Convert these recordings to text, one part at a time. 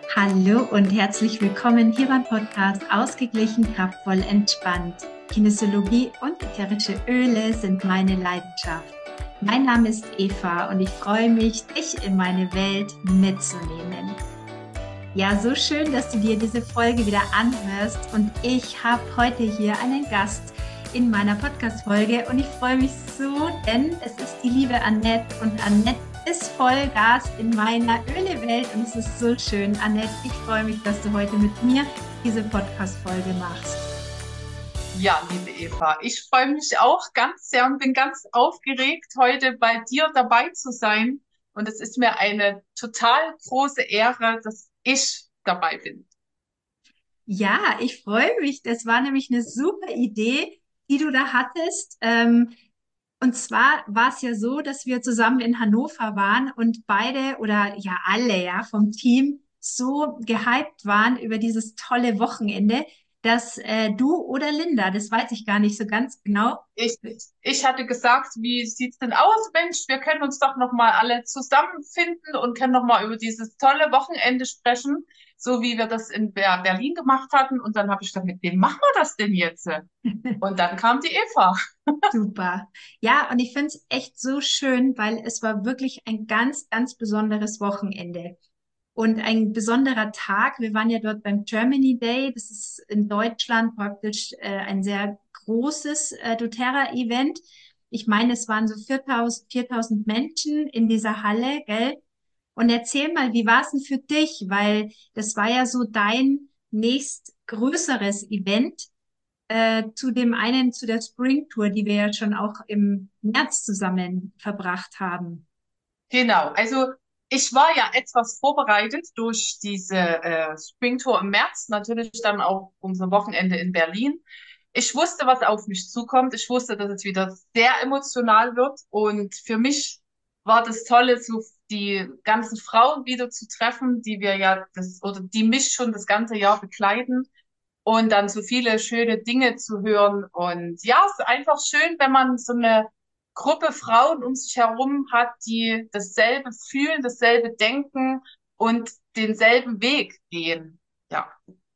Hallo und herzlich willkommen hier beim Podcast Ausgeglichen, kraftvoll, entspannt. Kinesiologie und ätherische Öle sind meine Leidenschaft. Mein Name ist Eva und ich freue mich, dich in meine Welt mitzunehmen. Ja, so schön, dass du dir diese Folge wieder anhörst und ich habe heute hier einen Gast in meiner Podcast-Folge und ich freue mich so, denn es ist die liebe Annette und Annette ist Vollgas in meiner Ölewelt und es ist so schön. Annette, ich freue mich, dass du heute mit mir diese Podcast-Folge machst. Ja, liebe Eva, ich freue mich auch ganz sehr und bin ganz aufgeregt, heute bei dir dabei zu sein. Und es ist mir eine total große Ehre, dass ich dabei bin. Ja, ich freue mich. Das war nämlich eine super Idee, die du da hattest. Und zwar war es ja so, dass wir zusammen in Hannover waren und beide oder ja alle ja vom Team so gehypt waren über dieses tolle Wochenende, dass du oder Linda, das weiß ich gar nicht so ganz genau. Ich, ich hatte gesagt, wie sieht's denn aus, Mensch? Wir können uns doch noch mal alle zusammenfinden und können noch mal über dieses tolle Wochenende sprechen, so wie wir das in Berlin gemacht hatten. Und dann habe ich gesagt, mit wem machen wir das denn jetzt? Und dann kam die Eva. Super. Ja, und ich finde es echt so schön, weil es war wirklich ein ganz, ganz besonderes Wochenende. Und ein besonderer Tag, wir waren ja dort beim Germany Day, das ist in Deutschland praktisch ein sehr großes doTERRA-Event. Ich meine, es waren so 4000 Menschen in dieser Halle, gell? Und erzähl mal, wie war es denn für dich? Weil das war ja so dein nächst größeres Event zu dem einen, zu der Spring Tour, die wir ja schon auch im März zusammen verbracht haben. Genau, also ich war ja etwas vorbereitet durch diese Spring Tour im März, natürlich dann auch unser Wochenende in Berlin. Ich wusste, was auf mich zukommt. Ich wusste, dass es wieder sehr emotional wird. Und für mich war das Tolle, so die ganzen Frauen wieder zu treffen, die wir ja das oder die mich schon das ganze Jahr begleiten und dann so viele schöne Dinge zu hören. Und ja, es ist einfach schön, wenn man so eine Gruppe Frauen um sich herum hat, die dasselbe fühlen, dasselbe denken und denselben Weg gehen. Ja,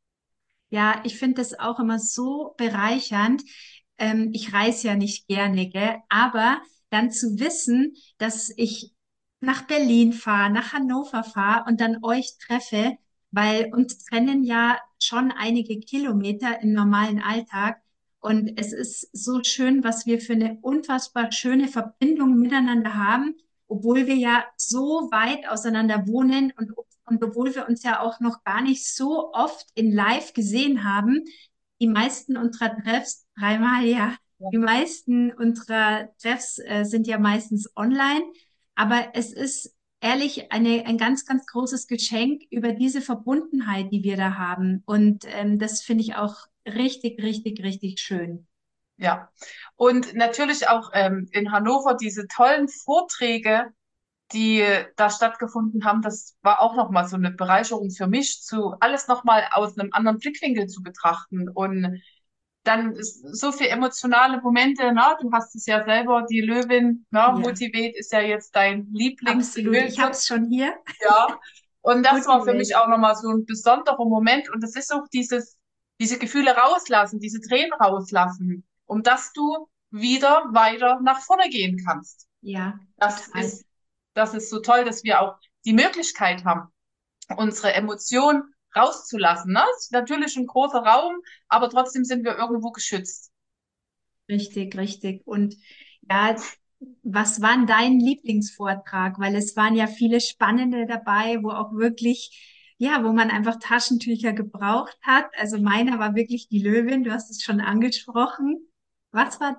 Ja, ich finde das auch immer so bereichernd. Ich reise ja nicht gerne, gell? Aber dann zu wissen, dass ich nach Berlin fahre, nach Hannover fahre und dann euch treffe, weil uns trennen ja schon einige Kilometer im normalen Alltag. Und es ist so schön, was wir für eine unfassbar schöne Verbindung miteinander haben, obwohl wir ja so weit auseinander wohnen und obwohl wir uns ja auch noch gar nicht so oft in Live gesehen haben. Die meisten unserer Treffs, dreimal ja, die meisten unserer Treffs sind ja meistens online. Aber es ist ehrlich ein ganz, ganz großes Geschenk über diese Verbundenheit, die wir da haben. Und das finde ich auch richtig, richtig, richtig schön. ja. Und natürlich auch in Hannover diese tollen Vorträge, die da stattgefunden haben, das war auch nochmal so eine Bereicherung für mich, zu alles nochmal aus einem anderen Blickwinkel zu betrachten. Und dann ist so viel emotionale Momente, ne? Du hast es ja selber, die Löwin, ne? Ja, Motivate ist ja jetzt dein absolut. Lieblingsöl, Ich habe es schon hier. ja. Und das war für mich Motivate. auch nochmal so ein besonderer Moment. Und das ist auch diese Gefühle rauslassen, diese Tränen rauslassen, um dass du wieder weiter nach vorne gehen kannst. Ja, Das total. ist, das ist so toll, dass wir auch die Möglichkeit haben, unsere Emotionen rauszulassen. Ne? Es ist natürlich ein großer Raum, aber trotzdem sind wir irgendwo geschützt. Richtig, richtig. Und ja, was war denn dein Lieblingsvortrag? Weil es waren ja viele spannende dabei, wo auch wirklich, ja, wo man einfach Taschentücher gebraucht hat. Also meiner war wirklich die Löwin, du hast es schon angesprochen. Was war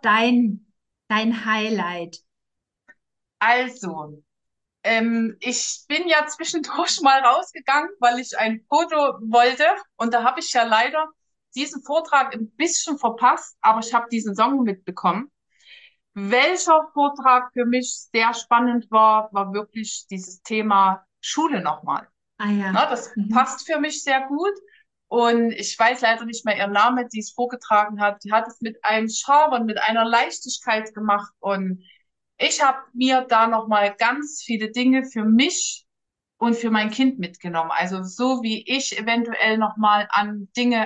dein Highlight? Also, ich bin ja zwischendurch mal rausgegangen, weil ich ein Foto wollte. Und da habe ich ja leider diesen Vortrag ein bisschen verpasst, aber ich habe diesen Song mitbekommen. Welcher Vortrag für mich sehr spannend war, war wirklich dieses Thema Schule nochmal. Ah Na, ja. das Mhm. passt für mich sehr gut. Und ich weiß leider nicht mehr ihren Namen, die es vorgetragen hat. Die hat es mit einem Charme und mit einer Leichtigkeit gemacht. Und ich habe mir da nochmal ganz viele Dinge für mich und für mein Kind mitgenommen. Also so wie ich eventuell nochmal an Dinge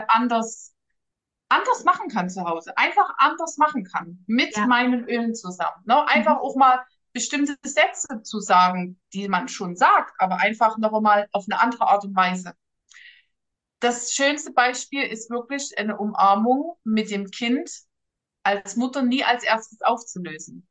anders machen kann zu Hause. Einfach anders machen kann. Mit Ja. meinen Ölen zusammen. Ne? Einfach Mhm. auch mal bestimmte Sätze zu sagen, die man schon sagt, aber einfach noch mal auf eine andere Art und Weise. Das schönste Beispiel ist wirklich eine Umarmung mit dem Kind als Mutter nie als erstes aufzulösen.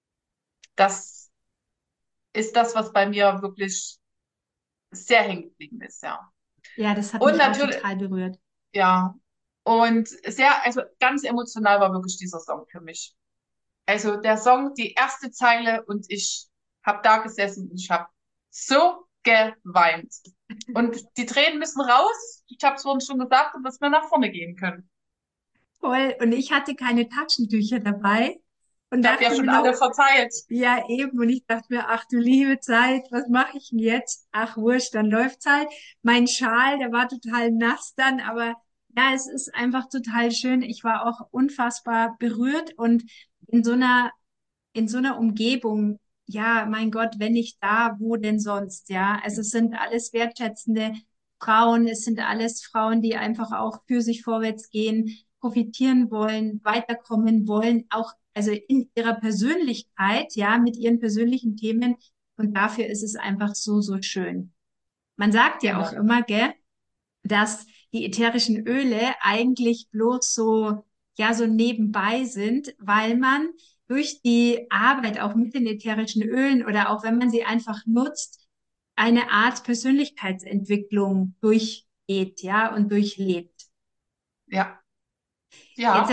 Das ist das, was bei mir wirklich sehr hängen geblieben ist, ja. Ja, das hat Und mich auch natürlich, total berührt. ja, und sehr, also ganz emotional war wirklich dieser Song für mich. Also der Song, die erste Zeile und ich habe da gesessen und ich habe so geweint. Und die Tränen müssen raus. Ich habe es vorhin schon gesagt, dass wir nach vorne gehen können. Voll. Und ich hatte keine Taschentücher dabei und Ich habe ja dachte mir schon nur, alle verteilt. ja, eben. Und ich dachte mir, ach du liebe Zeit, was mache ich denn jetzt? Ach, wurscht, dann läuft's halt. Mein Schal, der war total nass dann, aber ja, es ist einfach total schön. Ich war auch unfassbar berührt und in so einer, in so einer Umgebung, ja, mein Gott, wenn nicht da, wo denn sonst, ja? Also es sind alles wertschätzende Frauen, es sind alles Frauen, die einfach auch für sich vorwärts gehen, profitieren wollen, weiterkommen wollen, auch also in ihrer Persönlichkeit, ja, mit ihren persönlichen Themen. Und dafür ist es einfach so, so schön. Man sagt ja auch Genau. immer, gell, dass die ätherischen Öle eigentlich bloß so, ja, so nebenbei sind, weil man durch die Arbeit auch mit den ätherischen Ölen oder auch wenn man sie einfach nutzt, eine Art Persönlichkeitsentwicklung durchgeht, ja, und durchlebt. Ja, Jetzt ja,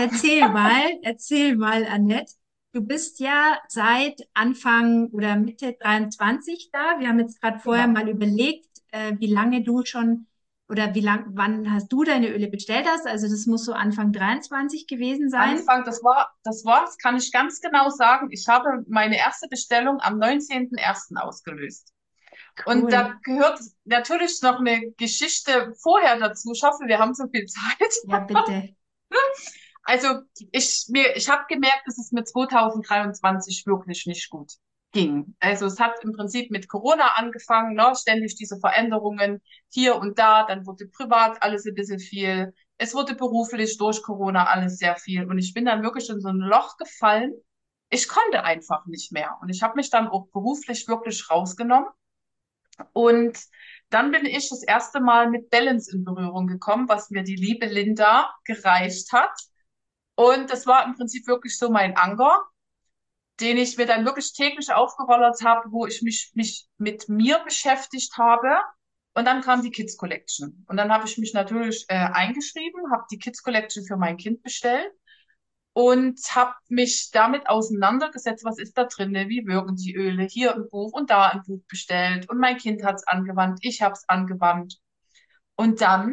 erzähl mal, Annette. Du bist ja seit Anfang oder Mitte 23 da. Wir haben jetzt gerade vorher genau. mal überlegt, wie lange du schon oder wann hast du deine Öle bestellt hast. Also das muss so Anfang 23 gewesen sein. Anfang, das kann ich ganz genau sagen. Ich habe meine erste Bestellung am 19.01. ausgelöst. Und da Cool. gehört natürlich noch eine Geschichte vorher dazu. Ich hoffe, wir haben so viel Zeit. Ja, bitte. Also ich habe gemerkt, dass es mir 2023 wirklich nicht gut ging. Also es hat im Prinzip mit Corona angefangen, ne? Ständig diese Veränderungen hier und da. Dann wurde privat alles ein bisschen viel. Es wurde beruflich durch Corona alles sehr viel. Und ich bin dann wirklich in so ein Loch gefallen. Ich konnte einfach nicht mehr. Und ich habe mich dann auch beruflich wirklich rausgenommen. Und dann bin ich das erste Mal mit Balance in Berührung gekommen, was mir die liebe Linda gereicht hat. Und das war im Prinzip wirklich so mein Anker, den ich mir dann wirklich täglich aufgerollert habe, wo ich mich mit mir beschäftigt habe. Und dann kam die Kids Collection. Und dann habe ich mich natürlich eingeschrieben, habe die Kids Collection für mein Kind bestellt und habe mich damit auseinandergesetzt, was ist da drin, wie wirken die Öle, hier ein Buch und da ein Buch bestellt. Und mein Kind hat es angewandt, ich habe es angewandt. Und dann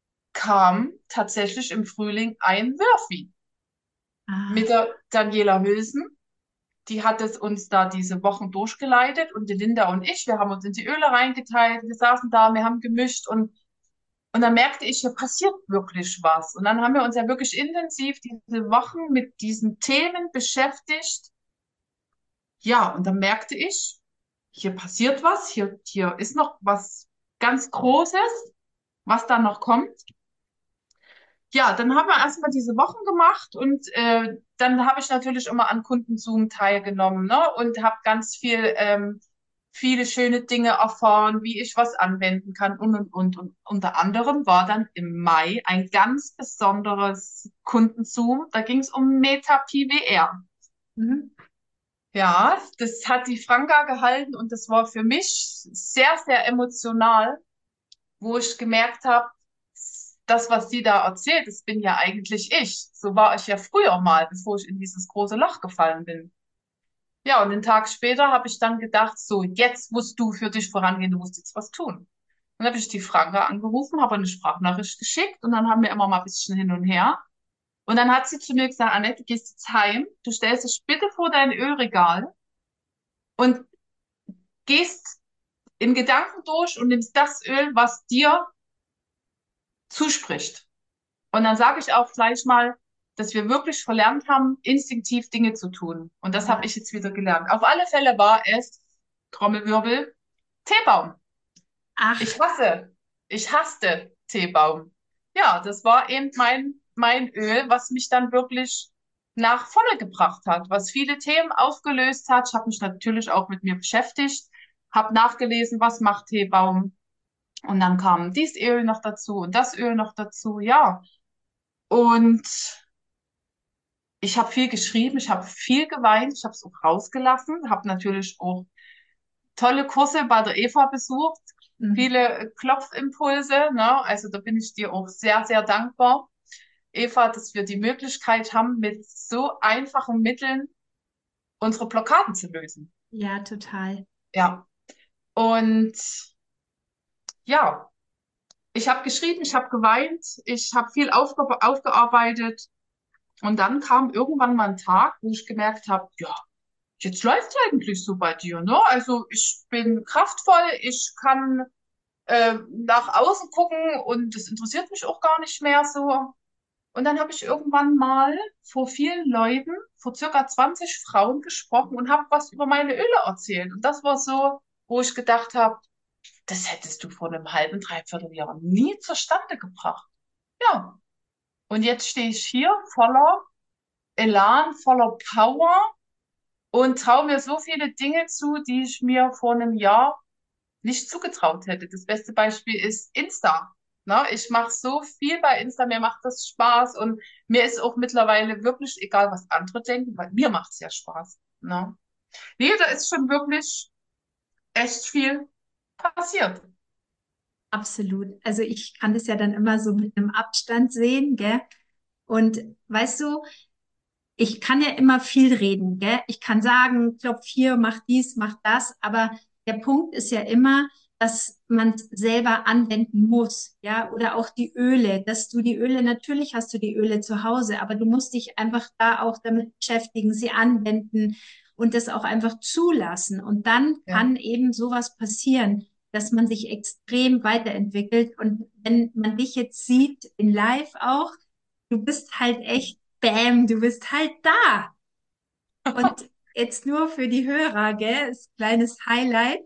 kam tatsächlich im Frühling ein Wurfi mit Ah, der Daniela Hülsen. Die hat es uns da diese Wochen durchgeleitet und die Linda und ich, wir haben uns in die Öle reingeteilt, wir saßen da, wir haben gemischt und dann merkte ich, hier passiert wirklich was. Und dann haben wir uns ja wirklich intensiv diese Wochen mit diesen Themen beschäftigt. Ja, und dann merkte ich, hier passiert was, hier ist noch was ganz Großes, was da noch kommt. Ja, dann haben wir erstmal diese Wochen gemacht und dann habe ich natürlich immer an Kundenzoom teilgenommen, ne? Und habe ganz viele schöne Dinge erfahren, wie ich was anwenden kann und. Und unter anderem war dann im Mai ein ganz besonderes Kundenzoom. Da ging es um Meta-PWR. mhm. Ja, das hat die Franka gehalten und das war für mich sehr, sehr emotional, wo ich gemerkt habe, das, was sie da erzählt, das bin ja eigentlich ich. So war ich ja früher mal, bevor ich in dieses große Loch gefallen bin. Ja, und einen Tag später habe ich dann gedacht, so, jetzt musst du für dich vorangehen, du musst jetzt was tun. Dann habe ich die Franka angerufen, habe eine Sprachnachricht geschickt und dann haben wir immer mal ein bisschen hin und her. Und dann hat sie zu mir gesagt, Annette, du gehst jetzt heim, du stellst dich bitte vor dein Ölregal und gehst in Gedanken durch und nimmst das Öl, was dir zuspricht. Und dann sage ich auch gleich mal, dass wir wirklich verlernt haben, instinktiv Dinge zu tun. Und das habe Ja, ich jetzt wieder gelernt. Auf alle Fälle war es, Trommelwirbel, Teebaum. Ach, Ich hasse, ich hasste Teebaum. Ja, das war eben mein Öl, was mich dann wirklich nach vorne gebracht hat, was viele Themen aufgelöst hat. Ich habe mich natürlich auch mit mir beschäftigt, habe nachgelesen, was macht Teebaum. Und dann kam dies Öl noch dazu und das Öl noch dazu, ja. Und ich habe viel geschrieben, ich habe viel geweint, ich habe es auch rausgelassen, habe natürlich auch tolle Kurse bei der Eva besucht, mm, viele Klopfimpulse, ne? Also da bin ich dir auch sehr, sehr dankbar, Eva, dass wir die Möglichkeit haben, mit so einfachen Mitteln unsere Blockaden zu lösen. ja, total. Ja. Und ja, ich habe geschrieben, ich habe geweint, ich habe viel aufgearbeitet. Und dann kam irgendwann mal ein Tag, wo ich gemerkt habe, ja, jetzt läuft eigentlich so bei dir, ne? Also ich bin kraftvoll, ich kann nach außen gucken und das interessiert mich auch gar nicht mehr so. Und dann habe ich irgendwann mal vor vielen Leuten, vor circa 20 Frauen gesprochen und habe was über meine Öle erzählt. Und das war so, wo ich gedacht habe, das hättest du vor einem halben, dreiviertel Jahr nie zustande gebracht. Ja, und jetzt stehe ich hier voller Elan, voller Power und traue mir so viele Dinge zu, die ich mir vor einem Jahr nicht zugetraut hätte. Das beste Beispiel ist Insta. Ne? Ich mache so viel bei Insta, mir macht das Spaß und mir ist auch mittlerweile wirklich egal, was andere denken, weil mir macht es ja Spaß. Ne? Nee, da ist schon wirklich echt viel passiert. Absolut. Also ich kann das ja dann immer so mit einem Abstand sehen, gell? Und weißt du, ich kann ja immer viel reden, gell? Ich kann sagen, klopf hier, mach dies, mach das, aber der Punkt ist ja immer, dass man es selber anwenden muss, ja? Oder auch die Öle, dass du die Öle, natürlich hast du die Öle zu Hause, aber du musst dich einfach da auch damit beschäftigen, sie anwenden und das auch einfach zulassen. Und dann Ja. kann eben sowas passieren, dass man sich extrem weiterentwickelt. Und wenn man dich jetzt sieht, in Live auch, du bist halt echt, bam, du bist halt da. Und jetzt nur für die Hörer, gell, ist kleines Highlight.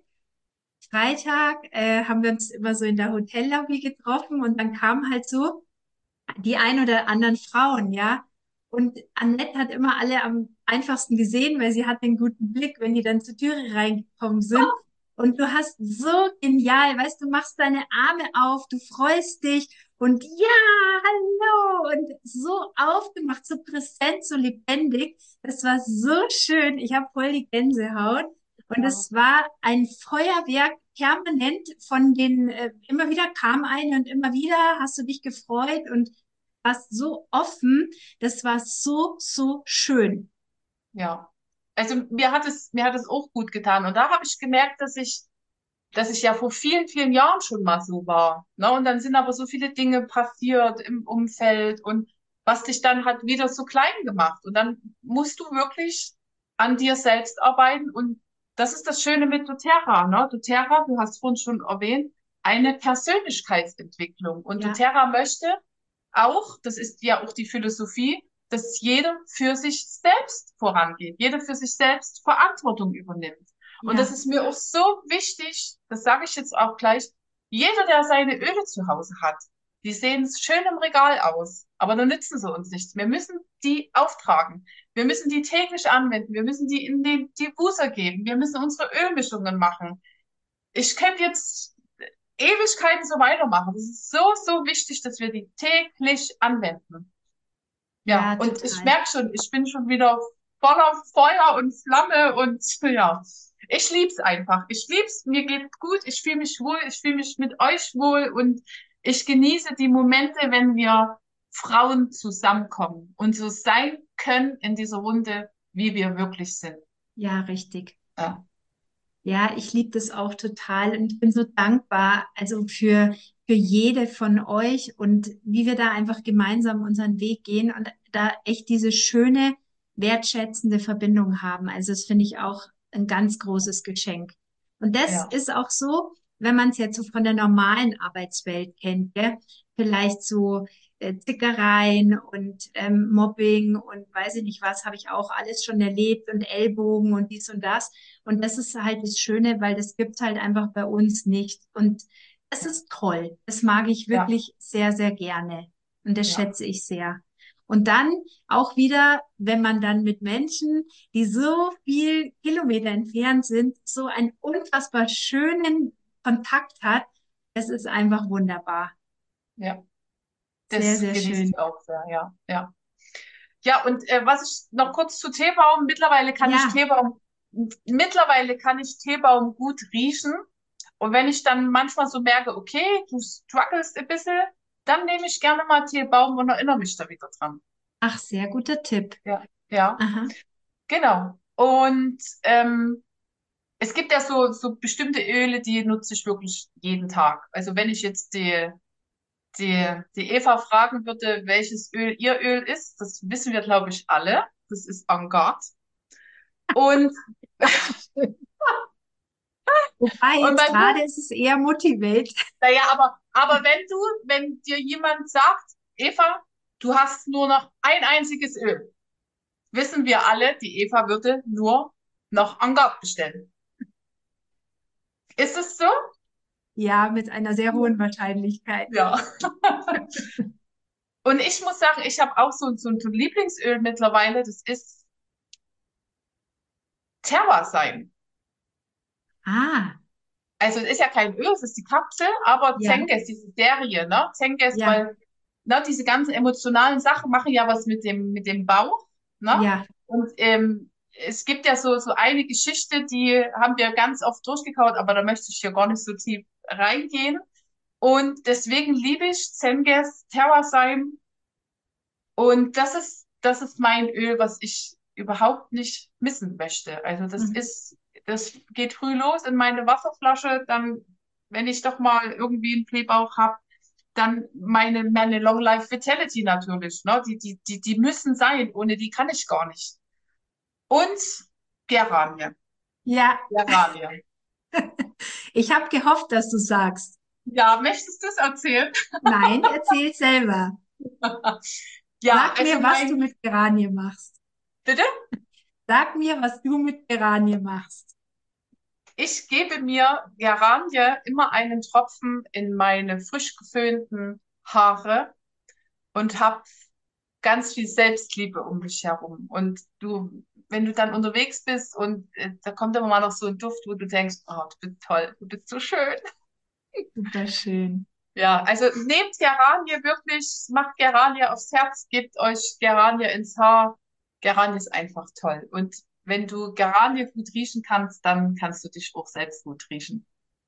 Freitag haben wir uns immer so in der Hotellobby getroffen und dann kamen halt so die ein oder anderen Frauen, ja. Und Annette hat immer alle am einfachsten gesehen, weil sie hat den guten Blick, wenn die dann zur Türe reingekommen sind. Und du hast so genial, weißt du, machst deine Arme auf, du freust dich und ja, hallo und so aufgemacht, so präsent, so lebendig. Das war so schön. Ich habe voll die Gänsehaut. Und Ja. es war ein Feuerwerk permanent von den, immer wieder kam eine und immer wieder hast du dich gefreut und warst so offen. Das war so, so schön. Ja. Also mir hat es auch gut getan. Und da habe ich gemerkt, dass ich ja vor vielen, vielen Jahren schon mal so war. Ne? Und dann sind aber so viele Dinge passiert im Umfeld und was dich dann hat wieder so klein gemacht. Und dann musst du wirklich an dir selbst arbeiten. Und das ist das Schöne mit doTERRA. Ne? doTERRA, du hast vorhin schon erwähnt, eine Persönlichkeitsentwicklung. Und Ja, doTERRA möchte auch, das ist ja auch die Philosophie, dass jeder für sich selbst vorangeht, jeder für sich selbst Verantwortung übernimmt. Und das ja, ist mir auch so wichtig, das sage ich jetzt auch gleich, jeder, der seine Öle zu Hause hat, die sehen schön im Regal aus, aber dann nützen sie uns nichts. Wir müssen die auftragen. Wir müssen die täglich anwenden. Wir müssen die in den Diffuser geben. Wir müssen unsere Ölmischungen machen. Ich könnte jetzt Ewigkeiten so weitermachen. Das ist so, so wichtig, dass wir die täglich anwenden. Ja, ja, und ich total. merke schon, ich bin schon wieder voller Feuer und Flamme und ja, ich lieb's einfach. Ich lieb's, mir geht's gut, ich fühle mich wohl, ich fühle mich mit euch wohl und ich genieße die Momente, wenn wir Frauen zusammenkommen und so sein können in dieser Runde, wie wir wirklich sind. Ja, richtig. Ja, Ja, ich liebe das auch total und ich bin so dankbar, also für jede von euch und wie wir da einfach gemeinsam unseren Weg gehen und da echt diese schöne, wertschätzende Verbindung haben. Also das finde ich auch ein ganz großes Geschenk. Und das ja, ist auch so, wenn man es jetzt so von der normalen Arbeitswelt kennt, gell? Vielleicht so Zickereien und Mobbing und weiß ich nicht was, habe ich auch alles schon erlebt und Ellbogen und dies und das. Und das ist halt das Schöne, weil das gibt's halt einfach bei uns nicht. Und es ist toll. Das mag ich ja, wirklich sehr, sehr gerne. Und das ja, schätze ich sehr. Und dann auch wieder, wenn man dann mit Menschen, die so viel Kilometer entfernt sind, so einen unfassbar schönen Kontakt hat, es ist einfach wunderbar. ja. Sehr, Das sehr genieße schön. ich auch sehr, ja, ja. Ja, und was ich noch kurz zu Teebaum, Ja, mittlerweile kann ich Teebaum gut riechen. Und wenn ich dann manchmal so merke, okay, du strugglest ein bisschen, dann nehme ich gerne mal Teebaum und erinnere mich da wieder dran. ach, sehr guter Tipp. Ja, ja, Aha. genau. Und es gibt ja so bestimmte Öle, die nutze ich wirklich jeden Tag. Also wenn ich jetzt die Eva fragen würde, welches Öl ihr Öl ist, das wissen wir, glaube ich, alle. Das ist Angard. Und, Wobei und jetzt bei mir, gerade ist es eher Motivate. naja, aber wenn dir jemand sagt, Eva, du hast nur noch ein einziges Öl, wissen wir alle, die Eva würde nur noch Angard bestellen. Ist es so? Ja, mit einer sehr hohen Wahrscheinlichkeit. Ja. Und ich muss sagen, ich habe auch so ein Lieblingsöl mittlerweile, das ist Terrasyme. Ah, Also es ist ja kein Öl, es ist die Kapsel, aber ja, Zengiz, diese Serie, ne? Zengiz, ja, weil diese ganzen emotionalen Sachen machen ja was mit dem Bauch, ne? ja. Und es gibt ja so eine Geschichte, die haben wir ganz oft durchgekaut, aber da möchte ich hier gar nicht so tief reingehen. Und deswegen liebe ich Zengiz, Terrasyme. Und das ist mein Öl, was ich überhaupt nicht missen möchte. Also Mhm. das geht früh los in meine Wasserflasche, dann, wenn ich doch mal irgendwie einen Blähbauch habe, dann meine Long Life Vitality natürlich, ne? Die müssen sein, ohne die kann ich gar nicht. Und Geranie. Ja, Geranie. ich habe gehofft, dass du sagst. Ja, möchtest du es erzählen? Nein, erzähl selber. Ja, Sag also mir, was du mit Geranien machst. bitte? Sag mir, was du mit Geranien machst. Ich gebe mir Geranie immer einen Tropfen in meine frisch geföhnten Haare und habe ganz viel Selbstliebe um mich herum. Und wenn du dann unterwegs bist und da kommt immer mal noch so ein Duft, wo du denkst, oh, du bist toll, du bist so schön. Super schön. Ja, also nehmt Geranie wirklich, macht Geranie aufs Herz, gebt euch Geranie ins Haar. Geranie ist einfach toll. Und wenn du Geranie gut riechen kannst, dann kannst du dich auch selbst gut riechen.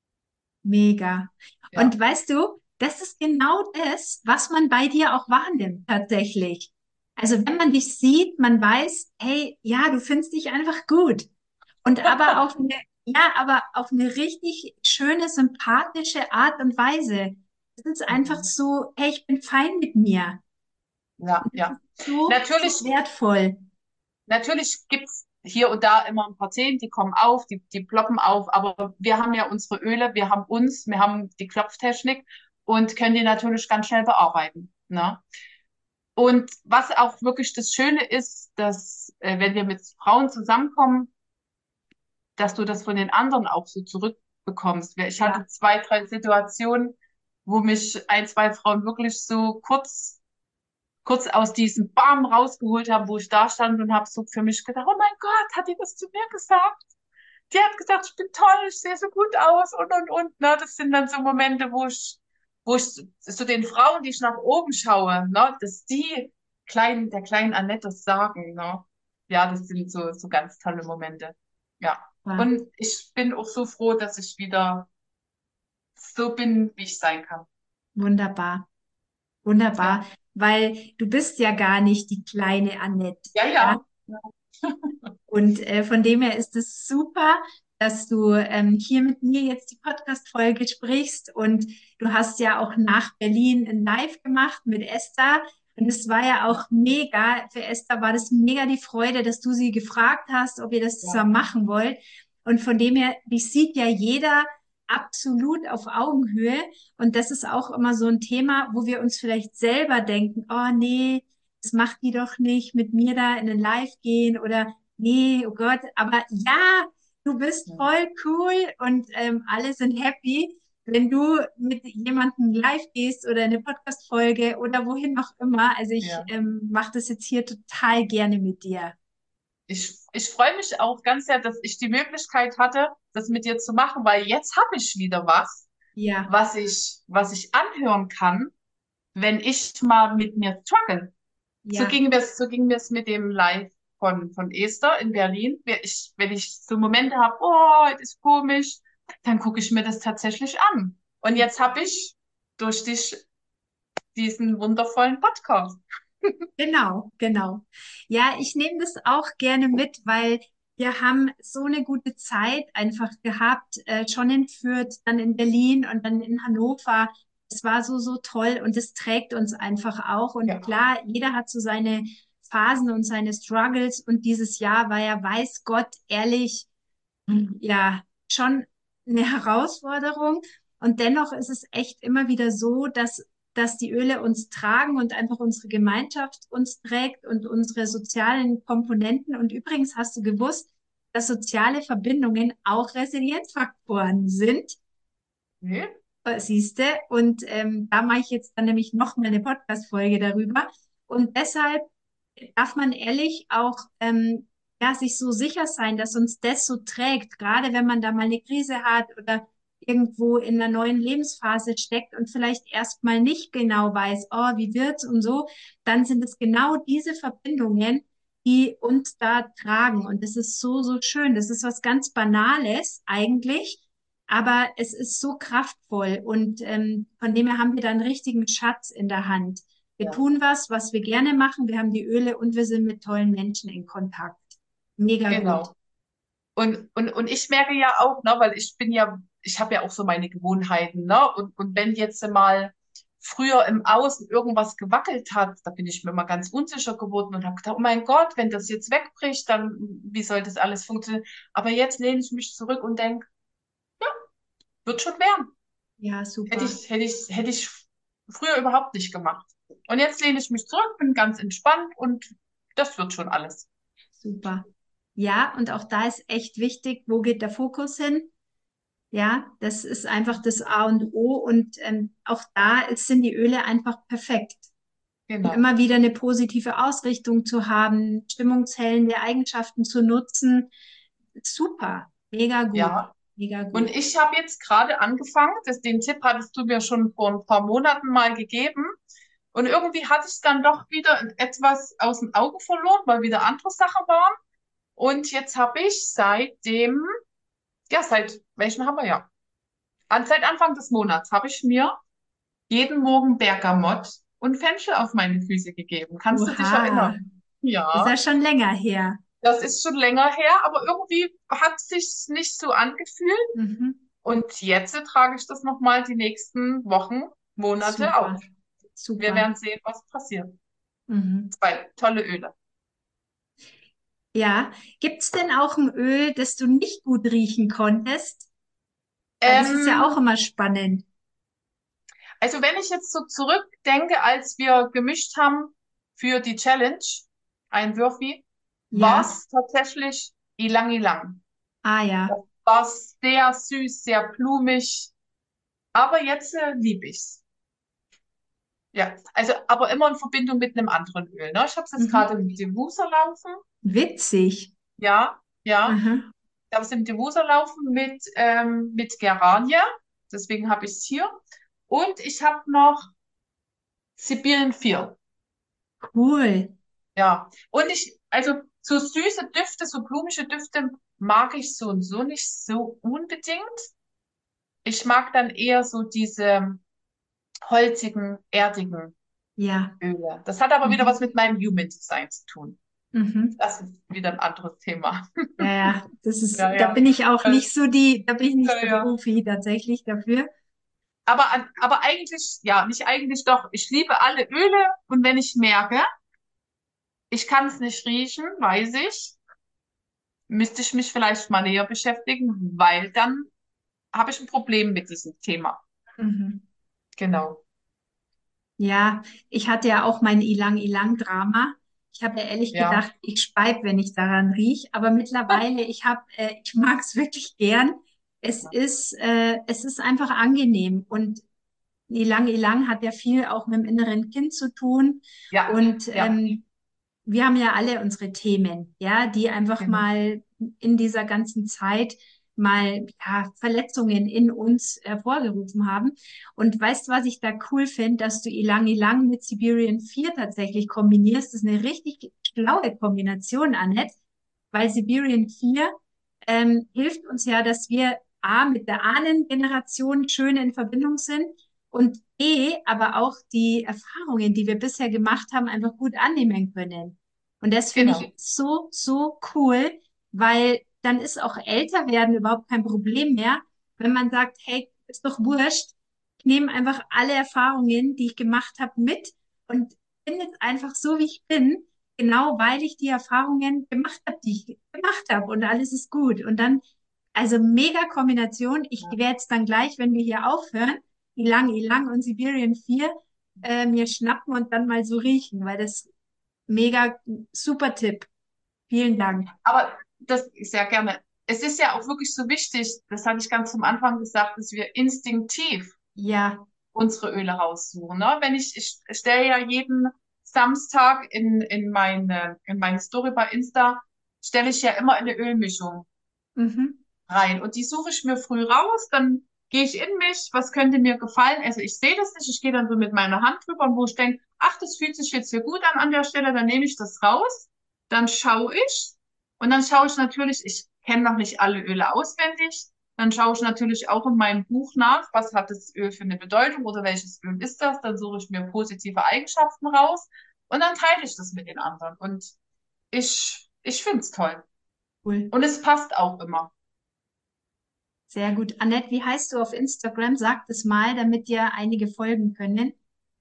Mega. Ja. Und weißt du, das ist genau das, was man bei dir auch wahrnimmt, tatsächlich. Also wenn man dich sieht, man weiß, hey, ja, du findest dich einfach gut. Und aber auf eine richtig schöne, sympathische Art und Weise. Es ist einfach Mhm. so, hey, ich bin fein mit mir. Ja, Und das ja. ist so, so Natürlich, wertvoll. natürlich gibt's hier und da immer ein paar Themen, die kommen auf, die ploppen auf, aber wir haben ja unsere Öle, wir haben die Klopftechnik und können die natürlich ganz schnell bearbeiten. Ne? Und was auch wirklich das Schöne ist, dass wenn wir mit Frauen zusammenkommen, dass du das von den anderen auch so zurückbekommst. Ich Ja, hatte 2, 3 Situationen, wo mich ein, zwei Frauen wirklich so kurz aus diesem Bam rausgeholt haben, wo ich da stand und habe so für mich gedacht, oh mein Gott, hat die das zu mir gesagt? Die hat gesagt, ich bin toll, ich sehe so gut aus und. Ne? Das sind dann so Momente, wo ich so den Frauen, die ich nach oben schaue, ne, dass der kleinen Annette das sagen. Ne? Ja, das sind so ganz tolle Momente. Ja. ja, Und ich bin auch so froh, dass ich wieder so bin, wie ich sein kann. wunderbar. Ja, Wunderbar. Weil du bist ja gar nicht die kleine Annette. ja, Ja? ja. Und von dem her ist es super, dass du hier mit mir jetzt die Podcast-Folge sprichst. Und du hast ja auch nach Berlin ein Live gemacht mit Esther. Und es war ja auch mega. Für Esther war das mega die Freude, dass du sie gefragt hast, ob ihr das Ja, zusammen machen wollt. Und von dem her, dich sieht ja jeder absolut auf Augenhöhe. Und das ist auch immer so ein Thema, wo wir uns vielleicht selber denken, oh nee, das macht die doch nicht, mit mir da in den Live gehen oder nee, oh Gott, aber ja, du bist Ja. voll cool und alle sind happy, wenn du mit jemandem live gehst oder eine Podcast-Folge oder wohin auch immer. Also ich Ja. mache das jetzt hier total gerne mit dir. Ich freue mich auch ganz sehr, dass ich die Möglichkeit hatte, das mit dir zu machen, weil jetzt habe ich wieder was, Ja, was ich anhören kann, wenn ich mal mit mir struggle. ja, So ging mir's mit dem Live von Esther in Berlin. Wenn ich so Momente habe, oh, das ist komisch, dann gucke ich mir das tatsächlich an. Und jetzt habe ich durch dich diesen wundervollen Podcast. genau, genau. Ja, ich nehme das auch gerne mit, weil wir haben so eine gute Zeit einfach gehabt, schon in Fürth, dann in Berlin und dann in Hannover. Es war so, so toll und es trägt uns einfach auch. Und Ja, klar, jeder hat so seine Phasen und seine Struggles. Und dieses Jahr war ja, weiß Gott, ehrlich, ja, schon eine Herausforderung. Und dennoch ist es echt immer wieder so, dass die Öle uns tragen und einfach unsere Gemeinschaft uns trägt und unsere sozialen Komponenten. Und übrigens hast du gewusst, dass soziale Verbindungen auch Resilienzfaktoren sind. nee, Siehste, und da mache ich jetzt dann nämlich noch mal eine Podcast-Folge darüber. Und deshalb darf man ehrlich auch ja, sich so sicher sein, dass uns das so trägt, gerade wenn man da mal eine Krise hat oder irgendwo in einer neuen Lebensphase steckt und vielleicht erstmal nicht genau weiß, oh, wie wird's und so, dann sind es genau diese Verbindungen, die uns da tragen. Und das ist so, so schön. Das ist was ganz Banales eigentlich, aber es ist so kraftvoll und von dem her haben wir da einen richtigen Schatz in der Hand. Wir ja, tun was, was wir gerne machen. Wir haben die Öle und wir sind mit tollen Menschen in Kontakt. Mega gut. genau. Und ich merke ja auch, ne, weil ich habe ja auch so meine Gewohnheiten, ne? Und wenn jetzt mal früher im Außen irgendwas gewackelt hat, da bin ich mir mal ganz unsicher geworden und habe gedacht, oh mein Gott, wenn das jetzt wegbricht, dann wie soll das alles funktionieren? Aber jetzt lehne ich mich zurück und denke, wird schon werden. Ja, super, Hätte ich früher überhaupt nicht gemacht. Und jetzt lehne ich mich zurück, bin ganz entspannt und das wird schon alles. super. Ja, und auch da ist echt wichtig, wo geht der Fokus hin? Ja, das ist einfach das A und O und auch sind die Öle einfach perfekt. Um Genau. immer wieder eine positive Ausrichtung zu haben, stimmungshellende Eigenschaften zu nutzen. Super, mega gut, Ja. mega Und gut. ich habe jetzt gerade angefangen, den Tipp hattest du mir schon vor ein paar Monaten mal gegeben. Und irgendwie hatte ich dann doch wieder etwas aus den Augen verloren, weil wieder andere Sachen waren. Und jetzt habe ich seit welchen haben wir ja? Seit Anfang des Monats habe ich mir jeden Morgen Bergamott und Fenchel auf meine Füße gegeben. Kannst du dich Oha, erinnern? ist ja Ja, schon länger her. das ist schon länger her, aber irgendwie hat sich's nicht so angefühlt. Mhm. Und jetzt trage ich das nochmal die nächsten Wochen, Monate auf. Super, Wir super. werden sehen, was passiert. Mhm. Zwei tolle Öle. Ja, gibt's denn auch ein Öl, das du nicht gut riechen konntest? Weil das ist ja auch Ähm, immer spannend. also wenn ich jetzt so zurückdenke, als wir gemischt haben für die Challenge, ein Würfi, war Ja, es tatsächlich Ilang Ilang. ah ja. Das war sehr süß, sehr blumig, aber jetzt liebe ich's. Ja, also aber immer in Verbindung mit einem anderen Öl. Ne? Ich habe es jetzt Mhm. gerade mit Diffuser laufen. Witzig. Ja, ja. Aha. Ich habe es im Diffuser laufen mit Geranie. Deswegen habe ich es hier. Und ich habe noch Sibirien 4. Cool. Ja. Und also so süße Düfte, so blumische Düfte mag ich so und so nicht so unbedingt. Ich mag dann eher so diese holzigen, erdigen Ja. Öle. Das hat aber wieder was Mhm. mit meinem Human Design zu tun. Mhm. Das ist wieder ein anderes Thema. Ja, ja, Ja, da ja. bin ich auch Äh, nicht da bin ich nicht Ja, der ja. Profi tatsächlich dafür. Aber eigentlich, ja, nicht eigentlich doch. Ich liebe alle Öle und wenn ich merke, ich kann es nicht riechen, weiß ich, müsste ich mich vielleicht mal näher beschäftigen, weil dann habe ich ein Problem mit diesem Thema. Mhm. Genau. Ja, ich hatte ja auch mein Ilang-Ilang-Drama. Ich habe ja ehrlich Ja, gedacht, ich speibe, wenn ich daran rieche, aber mittlerweile, ich mag es wirklich gern. Es ist einfach angenehm und Ilang-Ilang hat ja viel auch mit dem inneren Kind zu tun ja, und ja, wir haben ja alle unsere Themen, ja, die einfach genau. mal in dieser ganzen Zeit mal ja, Verletzungen in uns hervorgerufen haben. Und weißt du, was ich da cool finde, dass du Ilang Ilang mit Siberian 4 tatsächlich kombinierst? Das ist eine richtig schlaue Kombination, Annette, weil Siberian 4 hilft uns ja, dass wir A, mit der Ahnengeneration schön in Verbindung sind und B, aber auch die Erfahrungen, die wir bisher gemacht haben, einfach gut annehmen können. Und das finde Genau. ich so, so cool, weil dann ist auch älter werden überhaupt kein Problem mehr, wenn man sagt, hey, ist doch wurscht, ich nehme einfach alle Erfahrungen, die ich gemacht habe, mit und bin jetzt einfach so, wie ich bin, genau weil ich die Erfahrungen gemacht habe, die ich gemacht habe und alles ist gut. Und dann, also mega Kombination. Ich Ja. werde jetzt dann gleich, wenn wir hier aufhören, Ilang Ilang und Siberian 4 mir schnappen und dann mal so riechen, weil das mega super Tipp. Vielen Dank. Aber das sehr gerne. Es ist ja auch wirklich so wichtig, das hatte ich ganz am Anfang gesagt, dass wir instinktiv Ja. unsere Öle raussuchen. Ne? Ich stelle ja jeden Samstag in meine Story bei Insta, stelle ich ja immer eine Ölmischung Mhm. rein. Und die suche ich mir früh raus, dann gehe ich in mich, was könnte mir gefallen. Also ich sehe das nicht, ich gehe dann so mit meiner Hand drüber, und wo ich denke, ach, das fühlt sich jetzt hier gut an der Stelle, dann nehme ich das raus, dann schaue ich und dann schaue ich natürlich, ich kenne noch nicht alle Öle auswendig, dann schaue ich natürlich auch in meinem Buch nach, was hat das Öl für eine Bedeutung oder welches Öl ist das, dann suche ich mir positive Eigenschaften raus und dann teile ich das mit den anderen und ich finde es toll. Cool. Und es passt auch immer. Sehr gut. Annette, wie heißt du auf Instagram? Sag das mal, damit dir einige folgen können.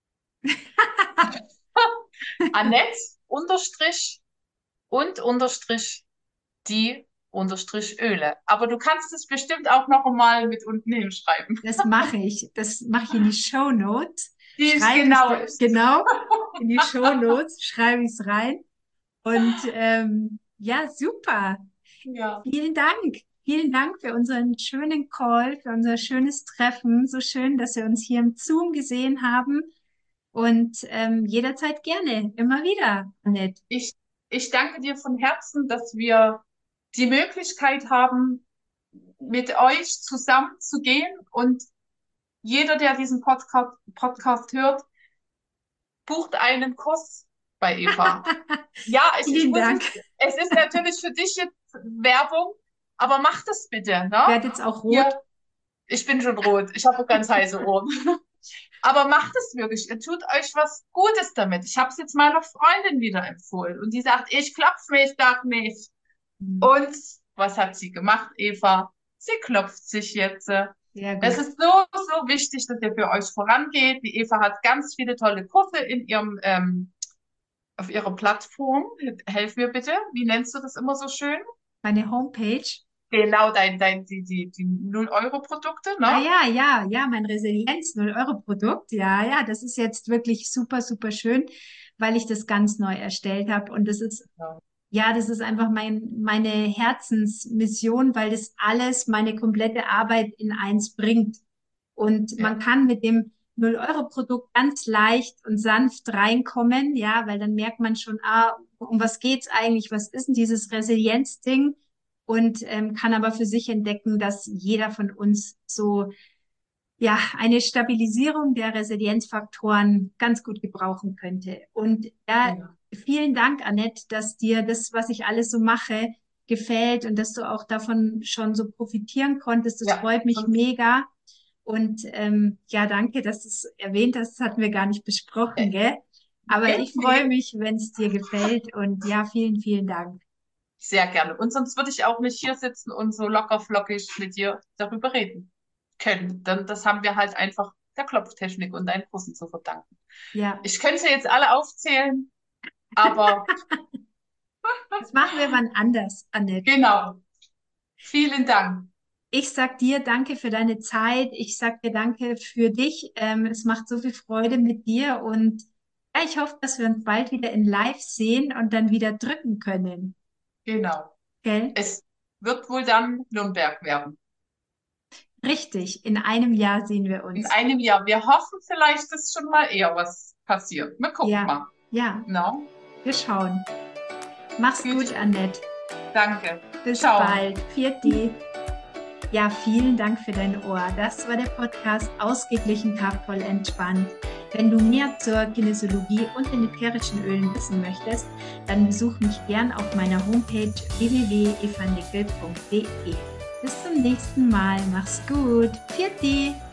Annette unterstrich und unterstrich die unterstrich Öle. Aber du kannst es bestimmt auch noch einmal mit unten hinschreiben. Das mache ich. Das mache ich in die Show Notes. Die ist Schreibe ich genau. genau in die Show Notes, schreibe ich es rein. Und ja, super. Ja. Vielen Dank. Vielen Dank für unseren schönen Call, für unser schönes Treffen. So schön, dass wir uns hier im Zoom gesehen haben. Und jederzeit gerne, immer wieder, Annette. Ich, ich danke dir von Herzen, dass wir die Möglichkeit haben, mit euch zusammen zu gehen und jeder, der diesen Podcast hört, bucht einen Kurs bei Eva. Ja, ich Vielen muss Dank. es ist natürlich für dich jetzt Werbung, aber mach das bitte, Ich ne? werde jetzt auch rot. Ihr, ich bin schon rot, ich habe ganz heiße Ohren. Aber macht es wirklich, ihr tut euch was Gutes damit. Ich habe es jetzt meiner Freundin wieder empfohlen und die sagt, ich klopf mich doch nicht. Hm, Und was hat sie gemacht, Eva? Sie klopft sich jetzt. sehr Es gut. ist so, so wichtig, dass ihr für euch vorangeht. Die Eva hat ganz viele tolle Kurse in auf ihrer Plattform. Helf mir bitte. Wie nennst du das immer so schön? Meine Homepage. Genau, die 0-Euro-Produkte, Ah ne? ja, ja, ja, mein Resilienz 0-Euro-Produkt. Ja, ja, das ist jetzt wirklich super, super schön, weil ich das ganz neu erstellt habe. Und das ist, Ja, ja, das ist einfach meine Herzensmission, weil das alles, meine komplette Arbeit in eins bringt. Und man ja, kann mit dem 0-Euro-Produkt ganz leicht und sanft reinkommen, ja, weil dann merkt man schon, ah, um was geht's eigentlich? Was ist denn dieses Resilienz-Ding? Und kann aber für sich entdecken, dass jeder von uns so ja eine Stabilisierung der Resilienzfaktoren ganz gut gebrauchen könnte. Und ja, genau. vielen Dank, Annette, dass dir das, was ich alles so mache, gefällt und dass du auch davon schon so profitieren konntest. Das Ja, freut mich und mega. Und ja, danke, dass du es erwähnt hast. Das hatten wir gar nicht besprochen, gell? Aber nee, ich freue nee, mich, wenn es dir gefällt. Und ja, vielen, vielen Dank. sehr gerne. Und sonst würde ich auch nicht hier sitzen und so locker flockig mit dir darüber reden können. Denn das haben wir halt einfach der Klopftechnik und deinen Kursen zu verdanken. Ja, Ich könnte jetzt alle aufzählen, aber das machen wir wann anders, Annette. genau. Vielen Dank. Ich sag dir danke für deine Zeit. Ich sag dir danke für dich. Es macht so viel Freude mit dir und ja, ich hoffe, dass wir uns bald wieder in Live sehen und dann wieder drücken können. Genau. Gell? Es wird wohl dann Nürnberg werden. Richtig. In einem Jahr sehen wir In uns. einem Jahr. Wir hoffen vielleicht, dass schon mal eher was passiert. Wir gucken Ja, mal. ja, No? wir schauen. Mach's gut, Gut, Annette. danke. Bis Ciao. bald. Vierte. Ja, vielen Dank für dein Ohr. Das war der Podcast Ausgeglichen, kraftvoll, entspannt. Wenn du mehr zur Kinesiologie und den ätherischen Ölen wissen möchtest, dann besuch mich gern auf meiner Homepage www.evanickel.de. Bis zum nächsten Mal. Mach's gut. Vierte.